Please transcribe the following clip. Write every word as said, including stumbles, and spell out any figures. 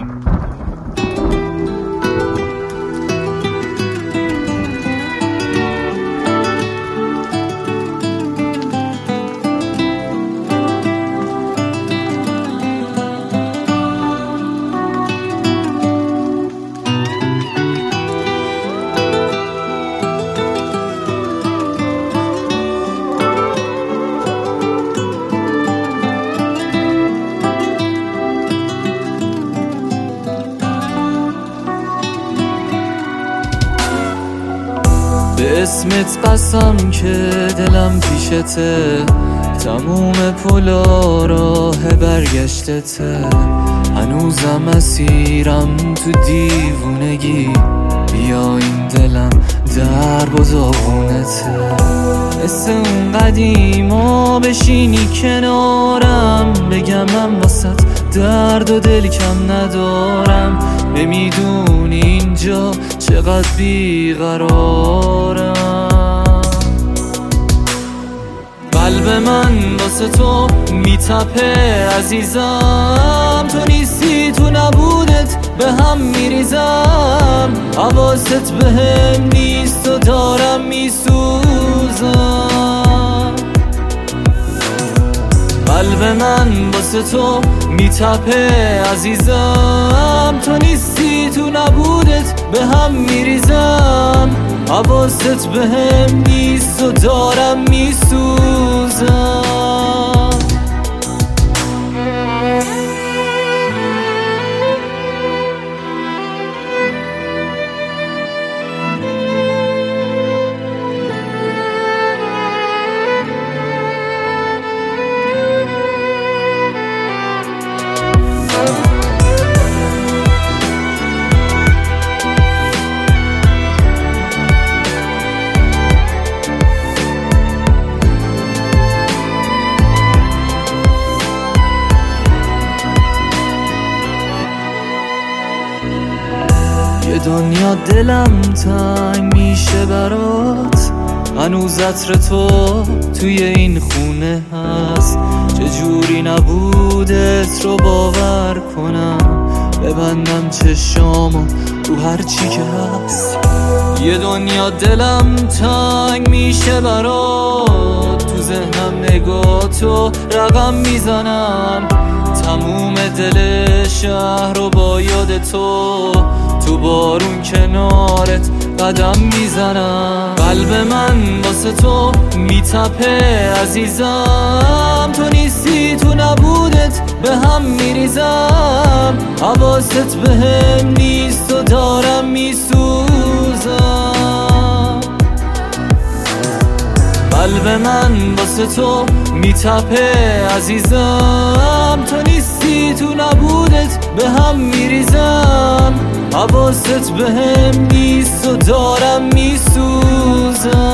به اسمت قسم که دلم پیشته، تموم پلا راه برگشتته، هنوزم اسیرم تو دیوونگی، بیا این دلم درب و داغونته. مثل اون قدیما بشینی کنارم، بگم من واسط درد و دل کم ندارم، نمیدونی اینجا چقدر بیقرارم. قلب من واسه تو میتپه عزیزم، تو نیستی تو نبودت به هم میریزم، حواست به هم نیست و دارم میسوزم. قلب من واسه تو میتپه عزیزم، تو نیستی تو نبودت به هم میریزم، حواست به هم نیست و دارم میسوزم. یه دنیا دلم تنگ میشه برات، هنوز عطر تو توی این خونه هست، چجوری نبودت رو باور کنم، ببندم چشامو رو هر چی که هست. یه دنیا دلم تنگ میشه برات، تو ذهنم نگاه تو رقم میزنم، تموم دل شهر رو با یاد تو، تو بارون کنارت قدم میزنم. قلب من واسه تو میتپه عزیزم، تو نیستی تو نبودت به هم میریزم، حواست به هم نیست و دارم میسوزم. قلب من واسه تو میتپه عزیزم، تو نیستی تو نبودت به هم میریزم، حواست به هم نیست و دارم میسوزم.